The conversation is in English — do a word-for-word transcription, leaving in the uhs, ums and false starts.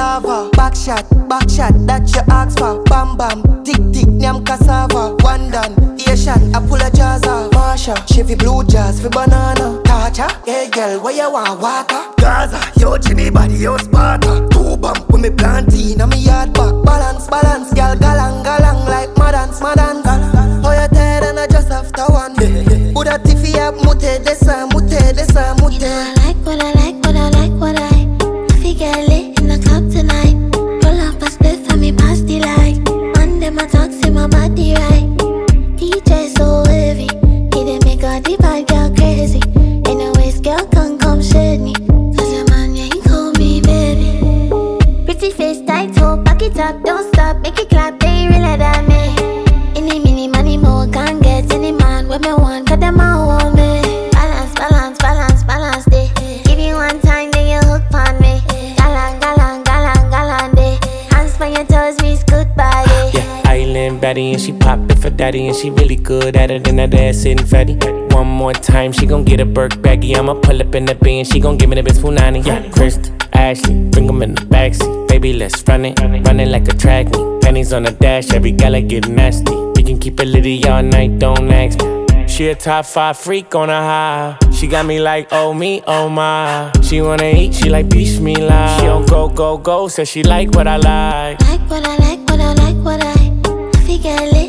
lava. Back shot, back shot, that you ask for. Bam bam, tick tick, name cassava. One done, Asian, I pull a jazz off. Marsha, Chevy blue jazz for banana. Tacha, hey girl, where you want water? Gaza, yo Jimmy body, yo Sparta. Two bump when me plant in, and me yard back. Balance, balance, girl, galang, galang, like madans, madans. Oh you tired and I just after one. Buddha tiffy up, mute, desa, mute, desa, mute. I like what I like, what I like, what I. If you get lit in the club tonight, roll up a split for me past the light. And them a talk, see my body right. D J so heavy, he did make all the bad girl crazy. Anyways, girl can't come shade me, cause your man, yeah, he call me baby. Pretty face, tight toe, back it up, don't stop, make it clap, they realer than me. Any mini money more, can't get any man when me want, cause them all want me. Balance, balance, balance, balance, day. Give you one time, then you hook on me. Galang, galang, galang, galang, day. Hands for your toes, means goodbye, day. Yeah, island baddie and she pop it for daddy and she really good at it and that ass sitting fatty. One more time, she gon' get a Burke baggy. I'ma pull up in the bin, she gon' give me the best punani. Yeah, Krista, Ashley, bring 'em in the backseat. Baby, let's run it, run it like a track meet. Pennies on the dash, every gala get nasty. We can keep it litty all night, don't ask me. She a top five freak on a high. She got me like, oh me, oh my. She wanna eat, she like bismillah. She don't go, go, go, says she like what I like. Like what I like, what I like, what I. If you get lit